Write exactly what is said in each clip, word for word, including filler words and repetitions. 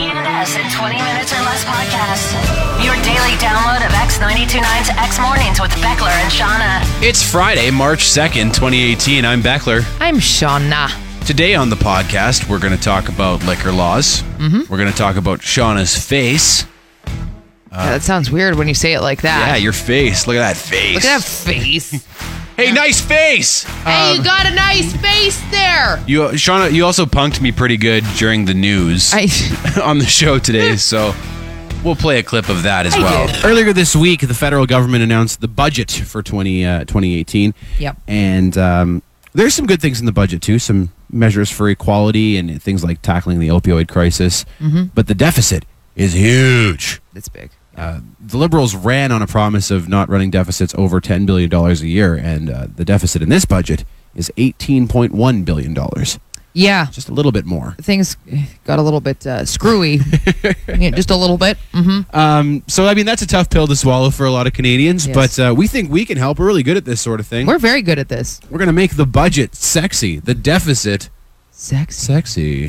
and S in twenty minutes or less podcast. Your daily download of X ninety-two point nine's X Mornings with Beckler and Shauna. It's Friday, March second, twenty eighteen. I'm Beckler. I'm Shauna. Today on the podcast, we're going to talk about liquor laws. Mm-hmm. We're going to talk about Shauna's face. Uh, yeah, that sounds weird when you say it like that. Yeah, your face. Look at that face. Look at that face. Hey, nice face! Hey, um, you got a nice face there! You, Shauna, you also punked me pretty good during the news I, on the show today, so we'll play a clip of that as I well. did. Earlier this week, the federal government announced the budget for twenty, uh, twenty eighteen. Yep. And um, there's some good things in the budget, too. Some measures for equality and things like tackling the opioid crisis. Mm-hmm. But the deficit is huge. It's big. Uh, the Liberals ran on a promise of not running deficits over ten billion dollars a year, and uh, the deficit in this budget is eighteen point one billion dollars. Yeah. Just a little bit more. Things got a little bit uh, screwy. Yeah, just a little bit. Mm-hmm. Um, so, I mean, that's a tough pill to swallow for a lot of Canadians, Yes. but uh, we think we can help. We're really good at this sort of thing. We're very good at this. We're going to make the budget sexy, the deficit Sexy. sexy.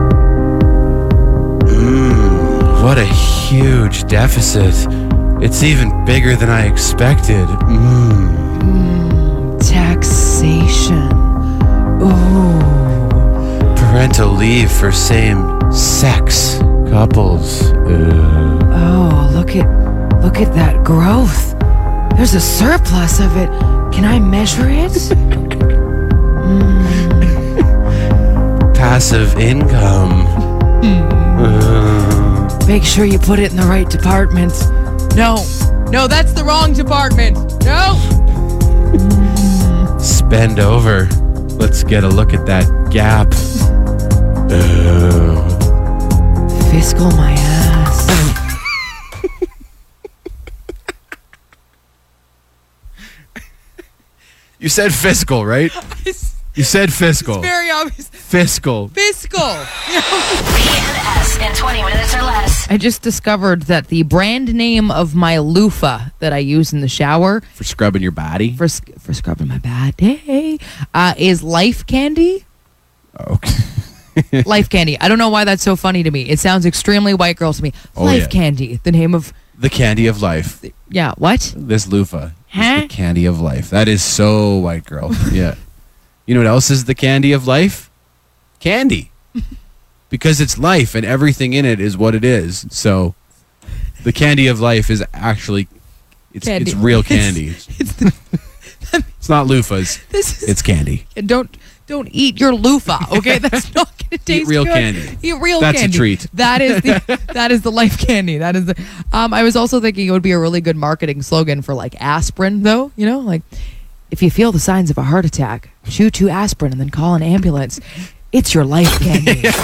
What a huge deficit. It's even bigger than I expected. Mm. Mm, taxation. Ooh. Parental leave for same-sex couples. Uh. Oh, look at look at that growth. There's a surplus of it. Can I measure it? mm. Passive income. Uh. Make sure you put it in the right department. No. No, that's the wrong department. No. Spend over. Let's get a look at that gap. Uh. Fiscal my ass. You said fiscal, right? You said fiscal. Very obvious. Fiscal. Fiscal. B and S in twenty minutes or less. I just discovered that the brand name of my loofah that I use in the shower For scrubbing your body? for sc- for scrubbing my body uh, is Life Candy. Okay. Life Candy. I don't know why that's so funny to me. It sounds extremely white girl to me. Oh, Life yeah. Candy. The name of The candy of life. yeah. What? This loofah Huh? is the candy of life. That is so white girl. Yeah. You know what else is the candy of life? Candy. Because it's life and everything in it is what it is. So the candy of life is actually it's Candy. it's real candy. It's, It's the, it's not loofahs. this is It's candy. don't don't eat your loofah. Okay, that's not going to taste real good. candy. Eat real That's a candy. treat. That is the that is the Life Candy. That is the. Um, I was also thinking it would be a really good marketing slogan for like aspirin, though. You know, like if you feel the signs of a heart attack, chew two aspirin and then call an ambulance. It's your Life Candy. B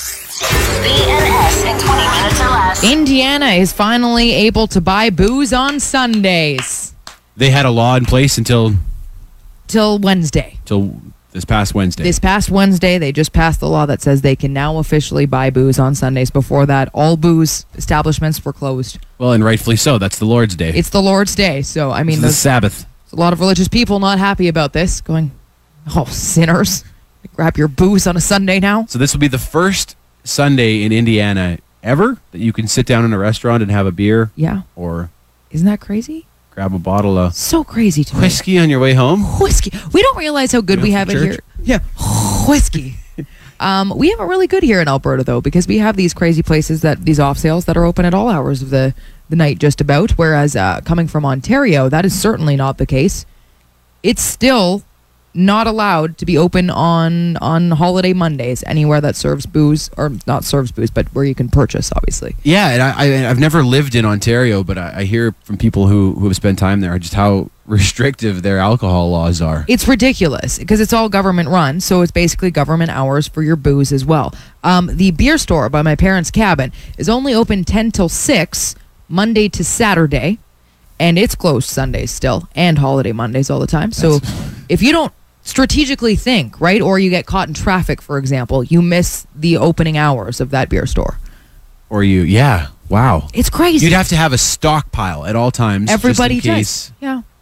and S in twenty minutes or less. Indiana is finally able to buy booze on Sundays They had a law in place until till Wednesday. till this past Wednesday. This past Wednesday, they just passed the law that says they can now officially buy booze on Sundays. Before that, all booze establishments were closed. Well, and rightfully so. That's the Lord's Day. It's the Lord's Day, so I mean, It's the there's Sabbath. a lot of religious people not happy about this, going, "Oh, sinners, grab your booze on a Sunday now." So this will be the first Sunday in Indiana ever that you can sit down in a restaurant and have a beer Yeah, or isn't that crazy? grab a bottle of So crazy to me. whiskey on your way home. Whiskey. We don't realize how good You we know, have from it here. Yeah, whiskey. um, we have it really good here in Alberta, though, because we have these crazy places that these off sales that are open at all hours of the the night, just about. Whereas uh, coming from Ontario, that is certainly not the case. It's still not allowed to be open on on holiday Mondays anywhere that serves booze, or not serves booze, but where you can purchase, obviously. Yeah, and I, I, I've never lived in Ontario, but I, I hear from people who, who have spent time there just how restrictive their alcohol laws are. It's ridiculous because it's all government run, so it's basically government hours for your booze as well. Um, the beer store by my parents' cabin is only open ten till six, Monday to Saturday, and it's closed Sundays still, and holiday Mondays all the time. So if you don't strategically think, right, or you get caught in traffic, for example, you miss the opening hours of that beer store. Or you, yeah, wow. It's crazy. You'd have to have a stockpile at all times. Everybody just in case. does. Yeah.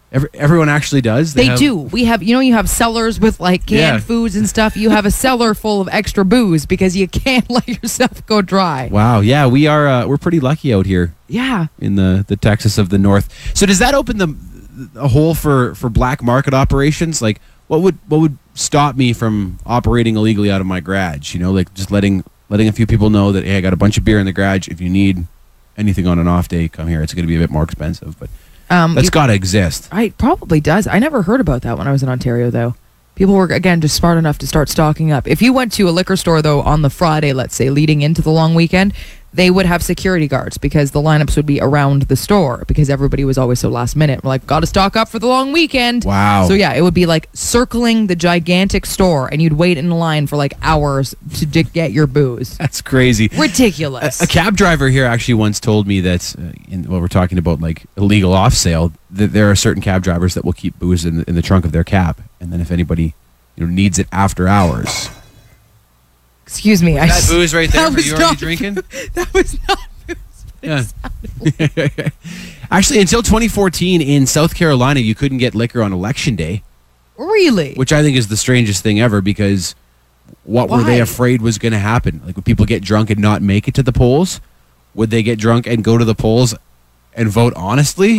Every, everyone actually does. They have- do. We have, you know, you have cellars with like canned Yeah. foods and stuff. You have a cellar full of extra booze because you can't let yourself go dry. Wow. Yeah, we are. Uh, we're pretty lucky out here Yeah. in the, the Texas of the North. So does that open the a hole for, for black market operations? Like, what would what would stop me from operating illegally out of my garage? You know, like just letting letting a few people know that, hey, I got a bunch of beer in the garage. If you need anything on an off day, come here. It's going to be a bit more expensive, but Um, that's you- got to exist. I probably does. I never heard about that when I was in Ontario, though. People were, again, just smart enough to start stocking up. If you went to a liquor store, though, on the Friday, let's say, leading into the long weekend, they would have security guards because the lineups would be around the store because everybody was always so last minute. We're like, got to stock up for the long weekend. Wow. So, yeah, it would be like circling the gigantic store, and you'd wait in line for like hours to d- get your booze. That's crazy. Ridiculous. A, a cab driver here actually once told me that, uh, in, well, we're talking about like illegal off sale, that there are certain cab drivers that will keep booze in the, in the trunk of their cab, and then if anybody you know needs it after hours, Excuse me. I that booze right there. that Are was you already not- drinking? That was not booze. but it Yeah. sounded Actually, until twenty fourteen in South Carolina, you couldn't get liquor on election day, Really? which I think is the strangest thing ever because what were they Why? afraid was going to happen? Like, would people get drunk and not make it to the polls? Would they get drunk and go to the polls and vote honestly?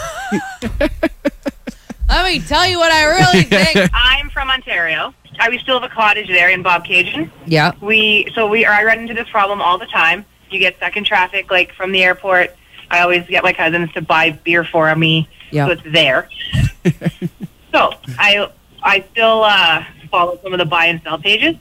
Let me tell you what I really think. I'm from Ontario. I, we still have a cottage there in Bob Cajun. Yeah. We so we I run into this problem all the time. You get stuck in traffic, like from the airport. I always get my cousins to buy beer for me, Yeah. so it's there. So I I still uh, follow some of the buy and sell pages,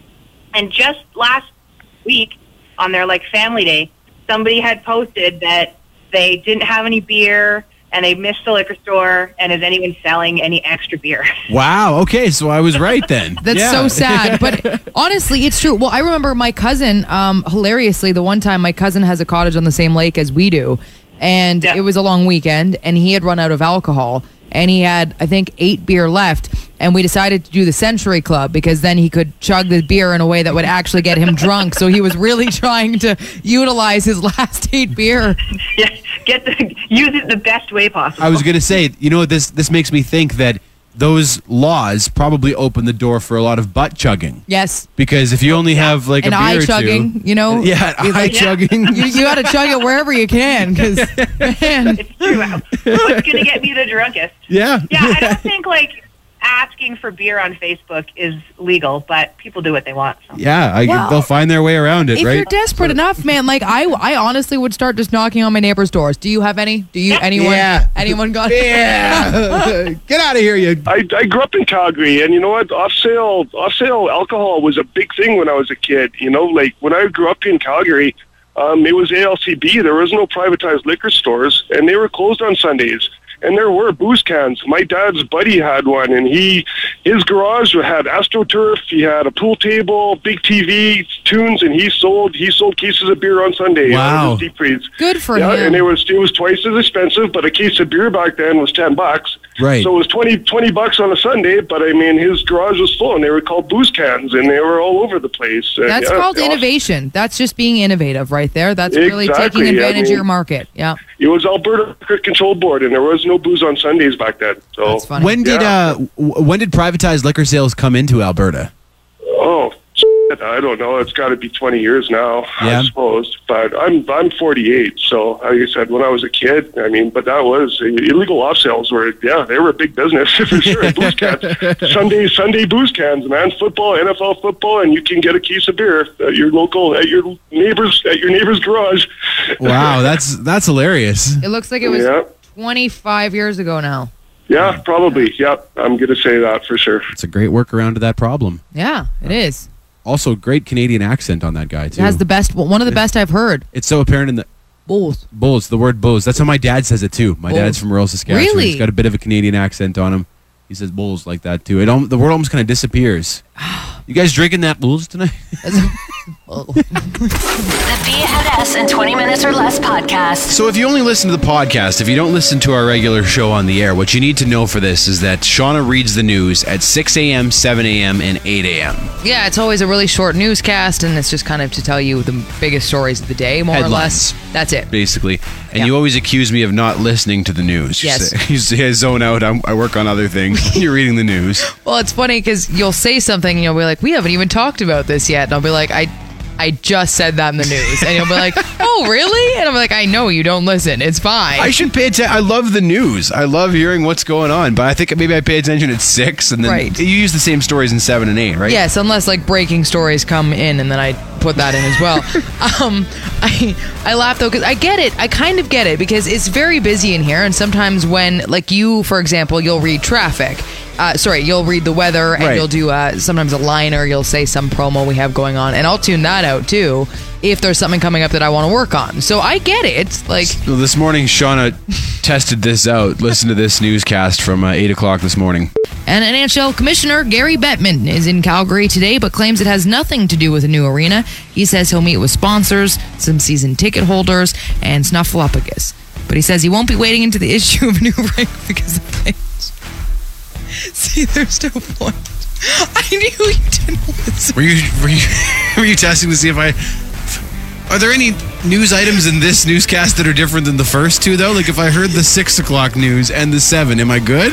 and just last week on their like family day, somebody had posted that they didn't have any beer and they missed the liquor store, and is anyone selling any extra beer? Wow. Okay, so I was right then. That's Yeah. so sad. But honestly, it's true. Well, I remember my cousin, um, hilariously, the one time my cousin has a cottage on the same lake as we do. And Yeah. it was a long weekend, and he had run out of alcohol. And he had, I think, eight beer left. And we decided to do the Century Club because then he could chug the beer in a way that would actually get him drunk. So he was really trying to utilize his last eight beer. Yeah, get the use it the best way possible. I was going to say, you know, this this makes me think that those laws probably open the door for a lot of butt chugging. Yes. Because if you only have like And a beer eye or two- chugging, you know? yeah, Be eye like- chugging. You, you got to chug it wherever you can because, man. It's true. What's going to get me the drunkest? yeah, Yeah, I don't think like asking for beer on Facebook is legal, but people do what they want. So. yeah. I, Well, they'll find their way around it, If right? you're desperate enough, man, like I, I honestly would start just knocking on my neighbors' doors. Do you have any? Do you anyone? Yeah. Anyone got? yeah, get out of here, you. I, I grew up in Calgary, and you know what? Off sale, off sale alcohol was a big thing when I was a kid. You know, like when I grew up in Calgary, um, it was A L C B. There was no privatized liquor stores, and they were closed on Sundays. And there were booze cans. My dad's buddy had one, and he his garage had AstroTurf. He had a pool table, big T V, tunes, and he sold he sold cases of beer on Sunday. Wow. Out of his deep freeze. Good for Yeah, him. and it was it was twice as expensive, but a case of beer back then was ten bucks. Right. So it was twenty, twenty bucks on a Sunday, but I mean his garage was full, and they were called booze cans, and they were all over the place. And That's yeah, called yeah, innovation. That's just being innovative right there. That's really Exactly, taking yeah, I advantage of mean- your market. Yeah. It was Alberta Liquor Control Board, and there was no booze on Sundays back then. So That's funny. When did Yeah. uh w- when did privatized liquor sales come into Alberta? oh. shit, I don't know. It's got to be twenty years now, Yeah. I suppose. But I'm I'm forty-eight, so like I said, when I was a kid, I mean, but that was illegal off sales were yeah, they were a big business for sure. Booze cans, Sunday Sunday booze cans, man. Football, N F L football, and you can get a case of beer at your local at your neighbor's at your neighbor's garage. Wow, that's that's hilarious. It looks like it was Yeah. twenty-five years ago now. Yeah, probably. Yep, I'm gonna say that for sure. It's a great workaround to that problem. Yeah, it is. Also, great Canadian accent on that guy It too. has the best, one of the best I've heard. it's so apparent in the Both. bulls. The word bulls. That's how my dad says it too. My Bulls. dad's from rural Saskatchewan. Really? He's got a bit of a Canadian accent on him. He says bulls like that too. It al- the word almost kind of disappears. You guys drinking that bulls tonight? The Be Ahead S in twenty minutes or less podcast. So if you only listen to the podcast, if you don't listen to our regular show on the air, what you need to know for this is that Shauna reads the news at six a.m., seven a.m., and eight a.m. Yeah, it's always a really short newscast, and it's just kind of to tell you the biggest stories of the day, more Headlines. or less. That's it. Basically. And Yeah. you always accuse me of not listening to the news. You Yes. say- You say, I zone out. I'm, I work on other things. You're reading the news. Well, it's funny because you'll say something and you'll be like, we haven't even talked about this yet. And I'll be like, I I just said that in the news. And you'll be like, oh, really? And I'm like, I know you don't listen. It's fine. I should pay attention. I love the news. I love hearing what's going on. But I think maybe I pay attention at six, and then Right. you use the same stories in seven and eight, right? Yes, unless like breaking stories come in, and then I put that in as well. um, I I laugh though because I get it. I kind of get it because it's very busy in here, and sometimes when like you, for example, you'll read traffic. Uh, sorry, you'll read the weather, and Right. you'll do uh, sometimes a liner. You'll say some promo we have going on, and I'll tune that out too if there's something coming up that I want to work on. So I get it. Like Well, this morning, Shauna tested this out. Listen to this newscast from uh, eight o'clock this morning. And N H L Commissioner Gary Bettman is in Calgary today, but claims it has nothing to do with a new arena. He says he'll meet with sponsors, some season ticket holders, and Snuffleupagus. But he says he won't be wading into the issue of a new rink because of things. See, there's no point. I knew you didn't listen. Were you were you were you testing to see if I? Are there any news items in this newscast that are different than the first two, though? Like if I heard the six o'clock news and the seven, am I good?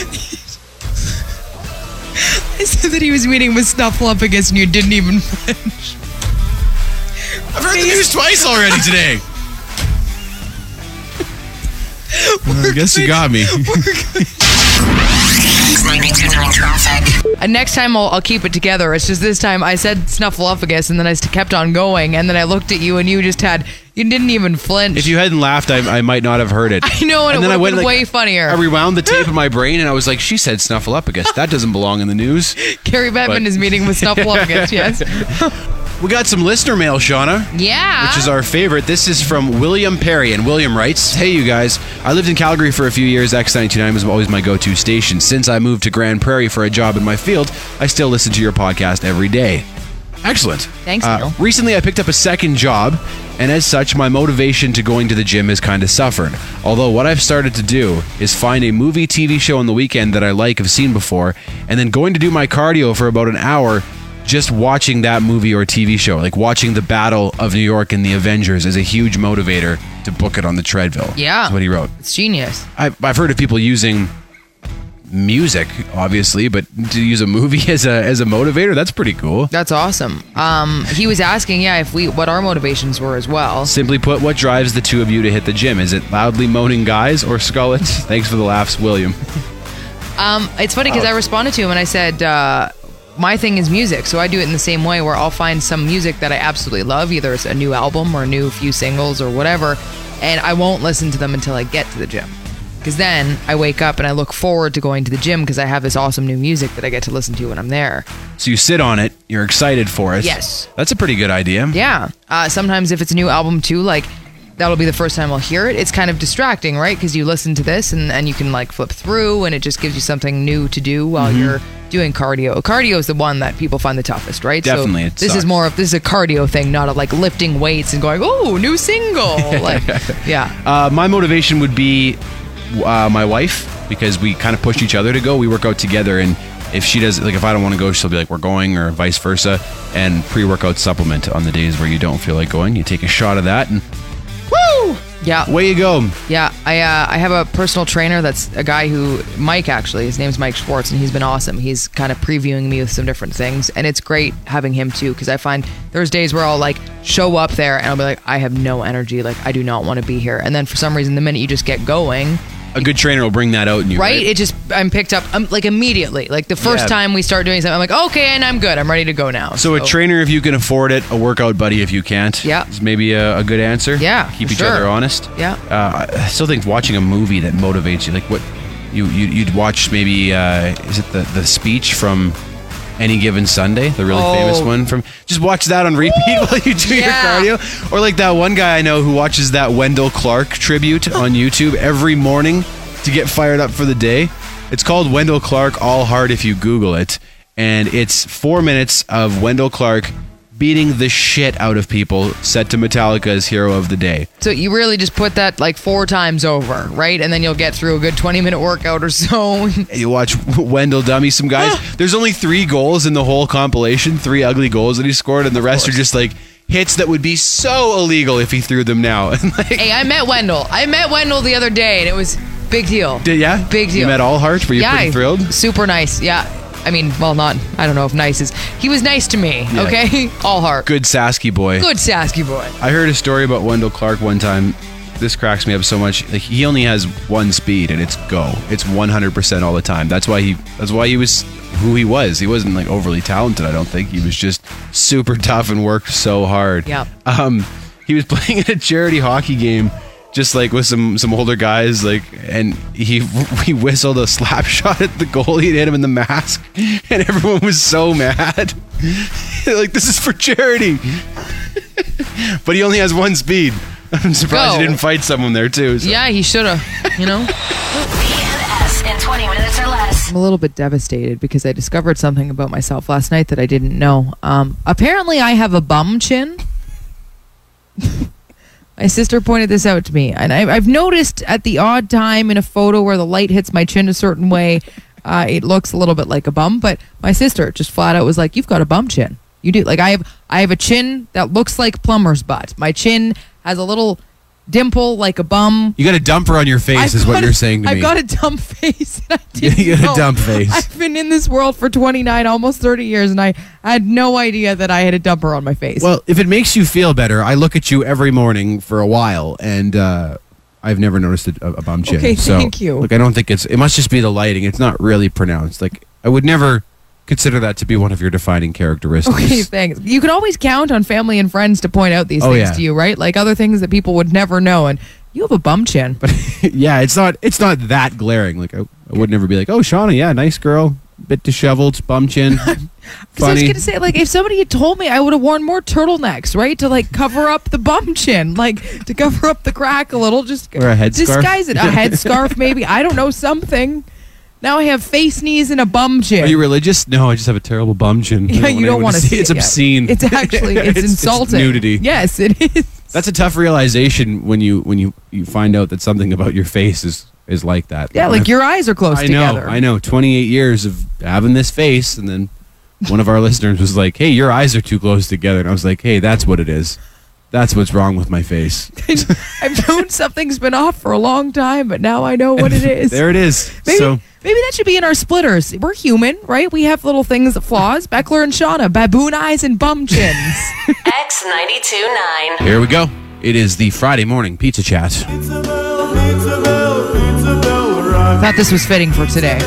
I said that he was meeting with Snuffleupagus and you didn't even flinch. I've heard the news twice already today. Well, I guess you got me. X ninety-two point nine traffic. Uh, next time I'll, I'll keep it together. It's just this time I said Snuffleupagus and then I st- kept on going, and then I looked at you and you just had, you didn't even flinch. If you hadn't laughed, I, I might not have heard it. I know, and, it would have been way funnier. I rewound the tape of my brain, and I was like, "She said Snuffleupagus. That doesn't belong in the news." Gary Bettman But- is meeting with Snuffleupagus, yes. We got some listener mail, Shauna. Yeah. Which is our favorite. This is from William Perry, and William writes, "Hey, you guys. I lived in Calgary for a few years. X ninety-nine was always my go-to station. Since I moved to Grand Prairie for a job in my field, I still listen to your podcast every day." Excellent. Thanks, Uh, Neil. recently, I picked up a second job, and as such, my motivation to going to the gym has kind of suffered. Although what I've started to do is find a movie, T V show on the weekend that I like, have seen before, and then going to do my cardio for about an hour just watching that movie or T V show. Like watching the Battle of New York and the Avengers is a huge motivator to book it on the treadmill. Yeah. That's what he wrote. It's genius. I've, I've heard of people using music, obviously, but to use a movie as a as a motivator, that's pretty cool. That's awesome. Um, he was asking, yeah, if we what our motivations were as well. Simply put, what drives the two of you to hit the gym? Is it loudly moaning guys or skullets? Thanks for the laughs, William. Um, it's funny because I responded to him and I said, uh, my thing is music, so I do it in the same way where I'll find some music that I absolutely love, either it's a new album or a new few singles or whatever, and I won't listen to them until I get to the gym. Because then I wake up and I look forward to going to the gym because I have this awesome new music that I get to listen to when I'm there. So you sit on it, you're excited for it. Yes. That's a pretty good idea. Yeah. Uh, sometimes if it's a new album too, like that'll be the first time I'll hear it. It's kind of distracting, right? Because you listen to this and, and you can like flip through and it just gives you something new to do while Mm-hmm. you're doing cardio. Cardio is the one that people find the toughest, right? Definitely, So it this sucks. is more of this is a cardio thing, not a like lifting weights and going, oh, new single. Like, yeah. Uh, my motivation would be uh, my wife, because we kind of push each other to go. We work out together, and if she does, like if I don't want to go, she'll be like, we're going, or vice versa. And pre-workout supplement on the days where you don't feel like going. You take a shot of that, and woo! Yeah. Away you go. Yeah, I uh, I have a personal trainer that's a guy who, Mike actually, his name's Mike Schwartz, and he's been awesome. He's kind of previewing me with some different things, and it's great having him too, because I find there's days where I'll like show up there and I'll be like, I have no energy, like I do not want to be here. And then for some reason, the minute you just get going, A good trainer will bring that out in you, right? right? It just, I'm picked up um, like immediately. Like the first Yeah. time we start doing something, I'm like, okay, and I'm good. I'm ready to go now. So a trainer if you can afford it, a workout buddy if you can't. Yeah. Is maybe a, a good answer. Yeah, Keep for each sure. other honest. Yeah. Uh, I still think watching a movie that motivates you, like what you, you you'd watch maybe uh, is it the the speech from Any Given Sunday, the really Oh. famous one from just watch that on repeat while you do Yeah. your cardio, or like that one guy I know who watches that Wendell Clark tribute on YouTube every morning to get fired up for the day. It's called Wendell Clark All Hard if you Google it, and it's four minutes of Wendell Clark beating the shit out of people, set to Metallica's Hero of the Day. So you really just put that like four times over, right? And then you'll get through a good twenty minute workout or so. And you watch Wendell dummy some guys. There's only three goals in the whole compilation, three ugly goals that he scored, and the rest are just like hits that would be so illegal if he threw them now. And like, Hey, I met Wendell. I met Wendell the other day, and it was big deal. did, yeah? Big deal. You met Allhart? Were you yeah, pretty thrilled? Super nice. Yeah. I mean, well, not, I don't know if nice is. He was nice to me, Yeah. okay? All heart. Good Sasky boy. Good Sasky boy. I heard a story about Wendell Clark one time. This cracks me up so much. Like, he only has one speed, and it's go. It's one hundred percent all the time. That's why he. That's why he was who he was. He wasn't like overly talented. I don't think he was just super tough and worked so hard. Yeah. Um, he was playing in a charity hockey game, just like with some some older guys, like, and he he whistled a slap shot at the goalie and hit him in the mask, and everyone was so mad. Like, this is for charity. But he only has one speed. I'm surprised Go. he didn't fight someone there too. So. Yeah, he should have, you know? B N S in twenty minutes or less. I'm a little bit devastated because I discovered something about myself last night that I didn't know. Um, apparently, I have a bum chin. My sister pointed this out to me, and I, I've noticed at the odd time in a photo where the light hits my chin a certain way, uh, it looks a little bit like a bum. But my sister just flat out was like, "You've got a bum chin. You do." Like I have, I have a chin that looks like plumber's butt. My chin has a little dimple like a bum. You got a dumper on your face, I've is what got you're a- saying to I've me. got a dumb face. And I didn't You got a know. dumb face. I've been in this world for twenty-nine, almost thirty years, and I had no idea that I had a dumper on my face. Well, if it makes you feel better, I look at you every morning for a while, and uh, I've never noticed a, a bum chin. Okay, so, thank you. Look, I don't think it's. It must just be the lighting. It's not really pronounced. Like, I would never consider that to be one of your defining characteristics. okay, thanks. You can always count on family and friends to point out these Oh, things yeah. to you, right? Like other things that people would never know, and you have a bum chin. But yeah, it's not. It's not that glaring. Like, I, I would never be like, "Oh, Shauna, yeah, nice girl, bit disheveled, bum chin, Because I was funny." going to say, like, if somebody had told me, I would have worn more turtlenecks, right? To, like, cover up the bum chin, like, to cover up the crack a little. Just Or a headscarf. disguise it. A headscarf, maybe. I don't know, something. Now I have face, knees, and a bum chin. Are you religious? No, I just have a terrible bum chin. I Yeah, you don't anyone want to see It's it. yeah. obscene. It's actually, it's, insulting. nudity. Yes, it is. That's a tough realization when you when you, you find out that something about your face is is like that. Yeah, like your eyes are close I know, together. I know. twenty-eight years of having this face, and then one of our listeners was like, "Hey, your eyes are too close together," and I was like, "Hey, that's what it is. That's what's wrong with my face." I've known something's been off for a long time, but now I know what it is. There it is. Maybe, So maybe that should be in our splitters. We're human, right? We have little things, flaws. Beckler and Shauna, baboon eyes and bum chins. X ninety-two point nine. here we go. It is the Friday morning pizza chat. Thought this was fitting for today.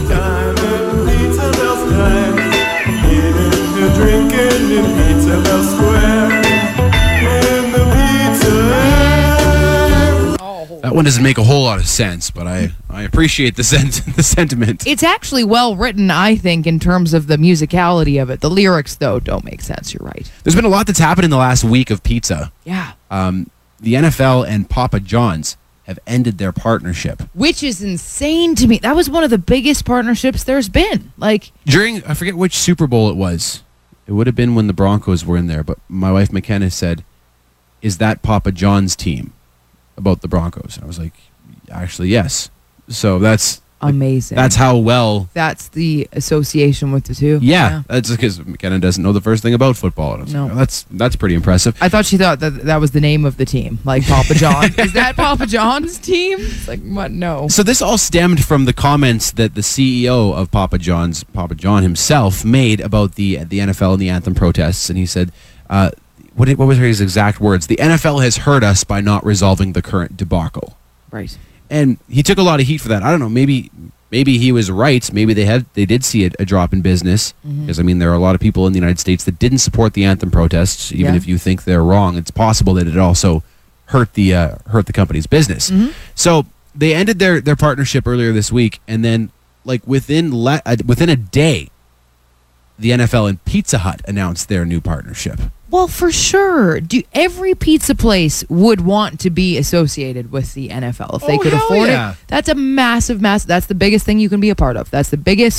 That one doesn't make a whole lot of sense, but I, I appreciate the sent the sentiment. It's actually well written, I think, in terms of the musicality of it. The lyrics, though, don't make sense. You're right. There's been a lot that's happened in the last week of pizza. Yeah. Um, the N F L and Papa John's have ended their partnership. Which is insane to me. That was one of the biggest partnerships there's been. Like, During, I forget which Super Bowl it was. It would have been when the Broncos were in there, but my wife McKenna said, "Is that Papa John's team?" About the Broncos. And I was like, actually, yes. So that's amazing. that's how well. That's the association with the two. Yeah, that's because McKenna doesn't know the first thing about football. And I was No. like, oh, that's that's pretty impressive. I thought she thought that that was the name of the team, like Papa John. Is that Papa John's team? It's like, what? No. So this all stemmed from the comments that the C E O of Papa John's, Papa John himself, made about the the N F L and the anthem protests, and he said, uh, "What what was his exact words? The N F L has hurt us by not resolving the current debacle." Right. And he took a lot of heat for that. I don't know. Maybe maybe he was right. Maybe they had they did see a, a drop in business because I mean there are a lot of people in the United States that didn't support the anthem protests. Even Yeah. if you think they're wrong, it's possible that it also hurt the uh, hurt the company's business. So they ended their their partnership earlier this week, and then like within le- uh, within a day, the N F L and Pizza Hut announced their new partnership. Well, for sure. Do every pizza place would want to be associated with the N F L if they Oh, could hell afford yeah. it? That's a massive, massive. That's the biggest thing you can be a part of. That's the biggest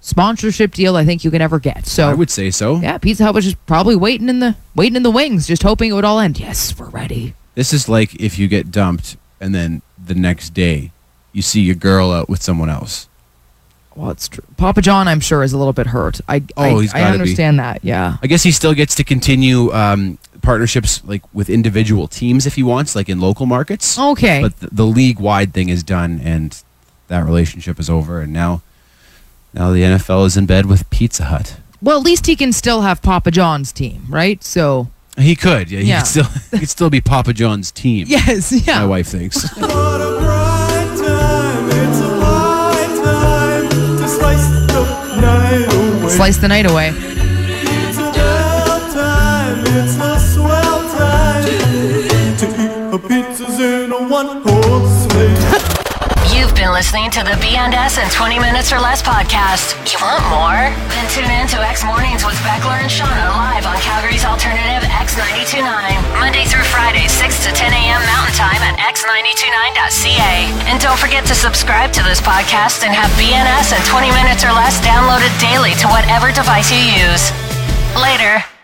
sponsorship deal I think you can ever get. So I would say so. yeah, Pizza Hut was just probably waiting in the waiting in the wings, just hoping it would all end. Yes, we're ready. This is like if you get dumped and then the next day you see your girl out with someone else. Well, it's true. Papa John, I'm sure, is a little bit hurt. I Oh, I, he's I gotta be. understand that. Yeah. I guess he still gets to continue um, partnerships like with individual teams if he wants, like in local markets. Okay. But the, the league-wide thing is done, and that relationship is over. And now, now the N F L is in bed with Pizza Hut. Well, at least he can still have Papa John's team, right? So He could, yeah. He Yeah. could still, he could still be Papa John's team. yes, yeah. My wife thinks. What a bright time, it's a high time to slice the night away. Slice the night away. It's a well time, it's a swell time to eat a pizzas in a one-horse sleigh. You've been listening to the B and S in twenty minutes or less podcast. You want more? Then tune in to X Mornings with Beckler and Shauna live on Calgary's alternative X ninety-two point nine. Monday through Friday, six to ten a.m. Mountain Time at x ninety-two point nine dot c a. And don't forget to subscribe to this podcast and have B and S in twenty minutes or less downloaded daily to whatever device you use. Later.